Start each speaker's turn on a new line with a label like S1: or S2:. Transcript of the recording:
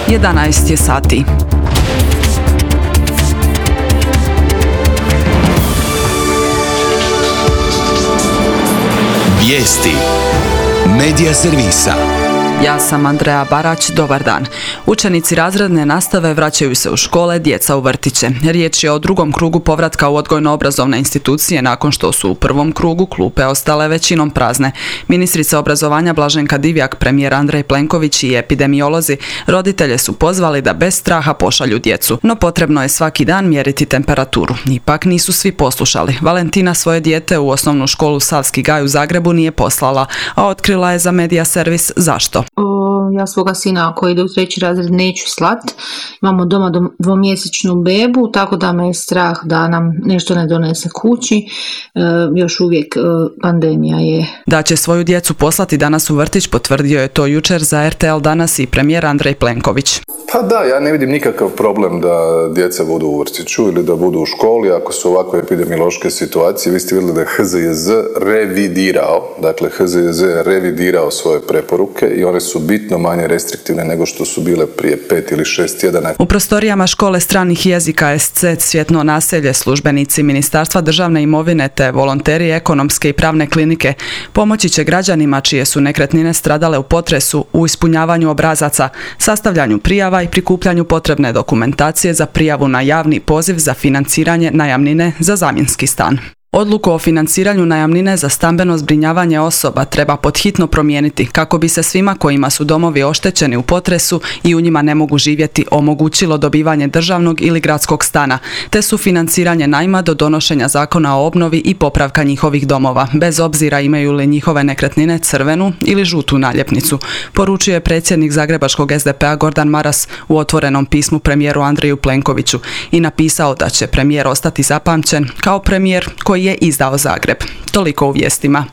S1: 11 je sati.
S2: Vijesti Medija servisa.
S1: Ja sam Andreja Barać, dobar dan. Učenici razredne nastave vraćaju se u škole, djeca u vrtiće. Riječ je o drugom krugu povratka u odgojno-obrazovne institucije nakon što su u prvom krugu klupe ostale većinom prazne. Ministrica obrazovanja Blaženka Divjak, premijer Andrej Plenković i epidemiolozi roditelje su pozvali da bez straha pošalju djecu. No potrebno je svaki dan mjeriti temperaturu. Ipak nisu svi poslušali. Valentina svoje dijete u osnovnu školu Savski Gaj u Zagrebu nije poslala, a otkrila je za Medija servis zašto.
S3: Ja svoga sina koji ide u 3. razred neću slat. Imamo doma dvomjesečnu bebu, tako da me je strah da nam nešto ne donese kući. Još uvijek pandemija je.
S1: Da će svoju djecu poslati danas u vrtić potvrdio je to jučer za RTL Danas i premijer Andrej Plenković.
S4: Pa da, ja ne vidim nikakav problem da djeca budu u vrtiću ili da budu u školi ako su ovakve epidemiološke situacije. Vi ste vidjeli da je HZJZ revidirao svoje preporuke i one su bitno manje restriktivne nego što su bile prije 5 ili 6 tjedana.
S1: U prostorijama škole stranih jezika SC Cvjetno naselje službenici Ministarstva državne imovine te volonteri ekonomske i pravne klinike pomoći će građanima čije su nekretnine stradale u potresu u ispunjavanju obrazaca, sastavljanju prijava i prikupljanju potrebne dokumentacije za prijavu na javni poziv za financiranje najamnine za zamjenski stan. Odluku o financiranju najamnine za stambeno zbrinjavanje osoba treba podhitno promijeniti kako bi se svima kojima su domovi oštećeni u potresu i u njima ne mogu živjeti omogućilo dobivanje državnog ili gradskog stana, te sufinanciranje najma do donošenja zakona o obnovi i popravka njihovih domova, bez obzira imaju li njihove nekretnine crvenu ili žutu naljepnicu, poručio je predsjednik zagrebačkog SDP-a Gordan Maras u otvorenom pismu premijeru Andreju Plenkoviću i napisao da će premijer ostati zapamćen kao premijer koji je izdao Zagreb. Toliko u vijestima.